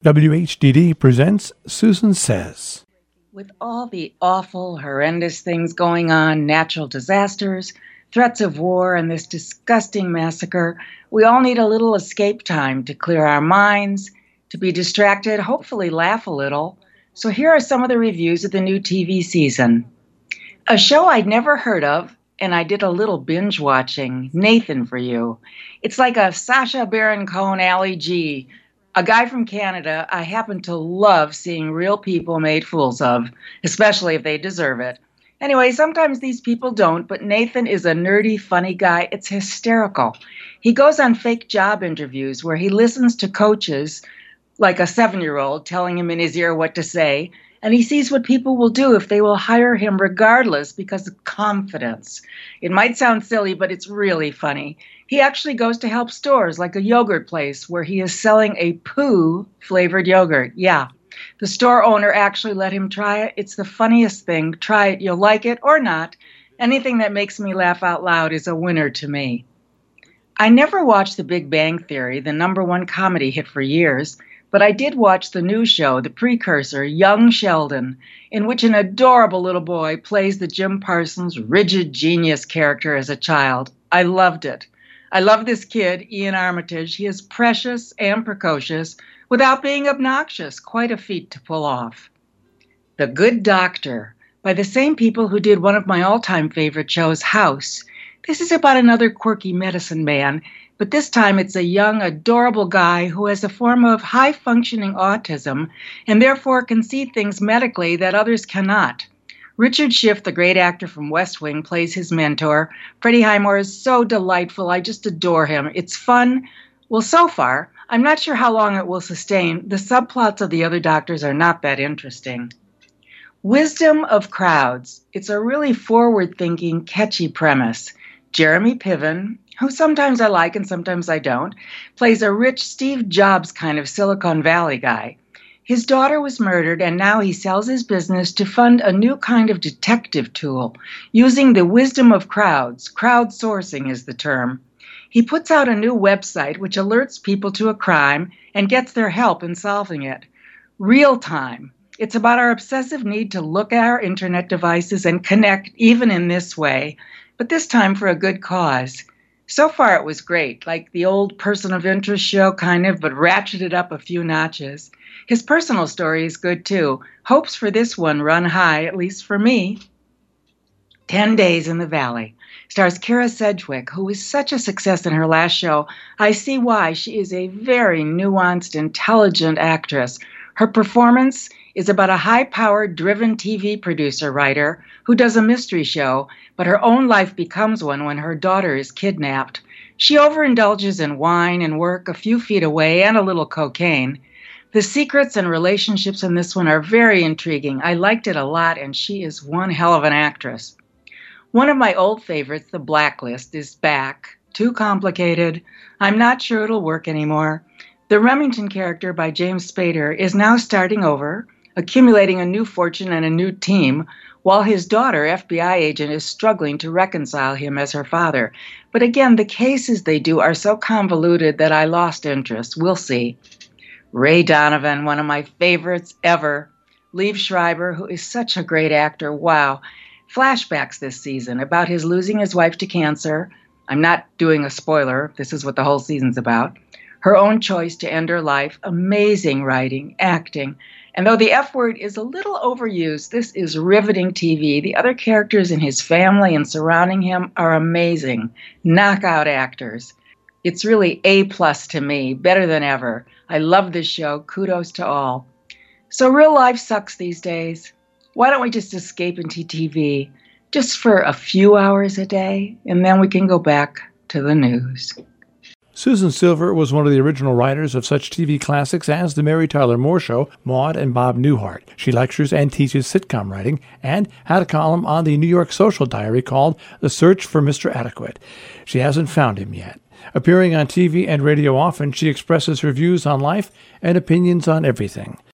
WHDD presents Susan Says. With all the awful, horrendous things going on, natural disasters, threats of war, and this disgusting massacre, we all need a little escape time to clear our minds, to be distracted, hopefully laugh a little. So here are some of the reviews of the new TV season. A show I'd never heard of, and I did a little binge watching, Nathan for You. It's like a Sacha Baron Cohen, Ali G, a guy from Canada I happen to love seeing real people made fools of, especially if they deserve it. Anyway, sometimes these people don't, but Nathan is a nerdy, funny guy. It's hysterical. He goes on fake job interviews where he listens to coaches, like a 7-year-old telling him in his ear what to say, and he sees what people will do if they will hire him regardless because of confidence. It might sound silly, but it's really funny. He actually goes to help stores like a yogurt place where he is selling a poo-flavored yogurt. Yeah, the store owner actually let him try it. It's the funniest thing. Try it. You'll like it or not. Anything that makes me laugh out loud is a winner to me. I never watched The Big Bang Theory, the #1 comedy hit for years, but I did watch the new show, the precursor, Young Sheldon, in which an adorable little boy plays the Jim Parsons rigid genius character as a child. I loved it. I love this kid, Ian Armitage. He is precious and precocious without being obnoxious. Quite a feat to pull off. The Good Doctor, by the same people who did one of my all-time favorite shows, House. This is about another quirky medicine man, but this time it's a young, adorable guy who has a form of high-functioning autism and therefore can see things medically that others cannot. Richard Schiff, the great actor from West Wing, plays his mentor. Freddie Highmore is so delightful. I just adore him. It's fun. Well, so far, I'm not sure how long it will sustain. The subplots of the other doctors are not that interesting. Wisdom of Crowds. It's a really forward-thinking, catchy premise. Jeremy Piven, who sometimes I like and sometimes I don't, plays a rich Steve Jobs kind of Silicon Valley guy. His daughter was murdered, and now he sells his business to fund a new kind of detective tool, using the wisdom of crowds. Crowdsourcing is the term. He puts out a new website which alerts people to a crime and gets their help in solving it. Real time. It's about our obsessive need to look at our internet devices and connect even in this way, but this time for a good cause. So far it was great, like the old Person of Interest show kind of, but ratcheted up a few notches. His personal story is good too. Hopes for this one run high, at least for me. 10 Days in the Valley. Stars Kara Sedgwick, who was such a success in her last show. I see why. She is a very nuanced, intelligent actress. Her performance is about a high-powered, driven TV producer-writer who does a mystery show, but her own life becomes one when her daughter is kidnapped. She overindulges in wine and work a few feet away and a little cocaine. The secrets and relationships in this one are very intriguing. I liked it a lot, and she is one hell of an actress. One of my old favorites, The Blacklist, is back. Too complicated. I'm not sure it'll work anymore. The Remington character by James Spader is now starting over, accumulating a new fortune and a new team, while his daughter, FBI agent, is struggling to reconcile him as her father. But again, the cases they do are so convoluted that I lost interest. We'll see. Ray Donovan, one of my favorites ever. Liev Schreiber, who is such a great actor. Wow. Flashbacks this season about his losing his wife to cancer. I'm not doing a spoiler. This is what the whole season's about. Her own choice to end her life. Amazing writing, acting. And though the F word is a little overused, this is riveting TV. The other characters in his family and surrounding him are amazing. Knockout actors. It's really A+ to me, better than ever. I love this show. Kudos to all. So real life sucks these days. Why don't we just escape into TV just for a few hours a day, and then we can go back to the news. Susan Silver was one of the original writers of such TV classics as The Mary Tyler Moore Show, Maude and Bob Newhart. She lectures and teaches sitcom writing and had a column on the New York Social Diary called The Search for Mr. Adequate. She hasn't found him yet. Appearing on TV and radio often, she expresses her views on life and opinions on everything.